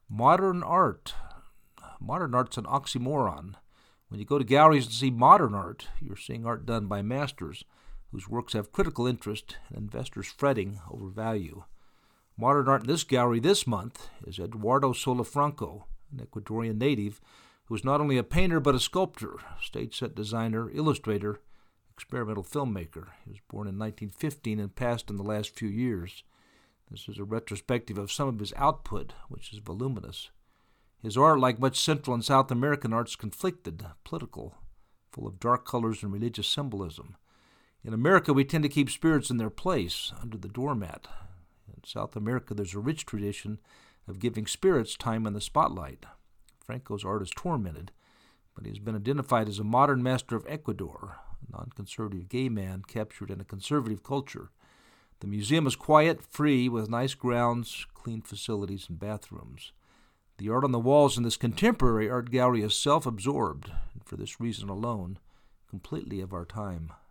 Modern art. Modern art's an oxymoron. When you go to galleries and see modern art, you're seeing art done by masters whose works have critical interest and investors fretting over value. Modern art in this gallery this month is Eduardo Solafranco, an Ecuadorian native who is not only a painter but a sculptor, stage set designer, illustrator, experimental filmmaker. He was born in 1915 and passed in the last few years. This is a retrospective of some of his output, which is voluminous. His art, like much Central and South American art, is conflicted, political, full of dark colors and religious symbolism. In America, we tend to keep spirits in their place, under the doormat. In South America, there's a rich tradition of giving spirits time in the spotlight. Franco's art is tormented, but he has been identified as a modern master of Ecuador, a non-conservative gay man captured in a conservative culture. The museum is quiet, free, with nice grounds, clean facilities, and bathrooms. The art on the walls in this contemporary art gallery is self-absorbed, and for this reason alone, completely of our time.